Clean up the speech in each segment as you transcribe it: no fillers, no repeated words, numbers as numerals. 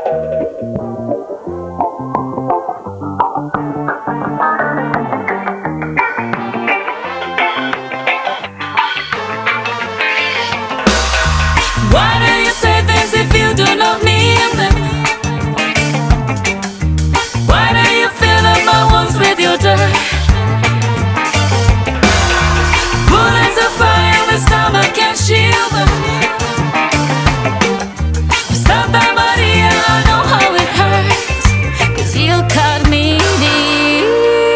Why do you say things if you do not mean them? Why do you fill up my wounds with your dirt? Bullets of fire, the stomach can't shield them. Santa Maria, I know how it hurts, 'cause you cut me deep.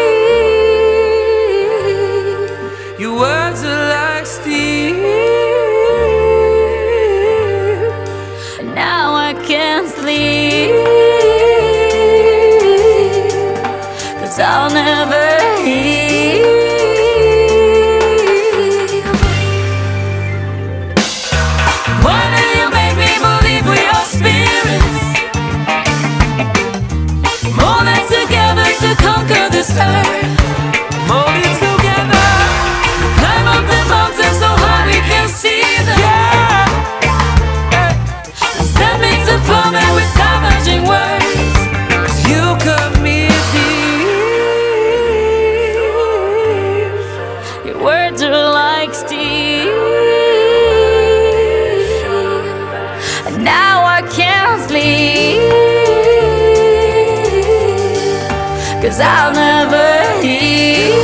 Your words are like steel. Now I can't sleep, 'cause I'll never heal. Why do you make me believe we are spirits, molded together to conquer this earth? Molded together, climb up the mountains so high we can see them. Send me to plummet with savaging words, 'cause you cut me deep. Your words are like steel, and now I can't sleep, 'cause I'll never heal.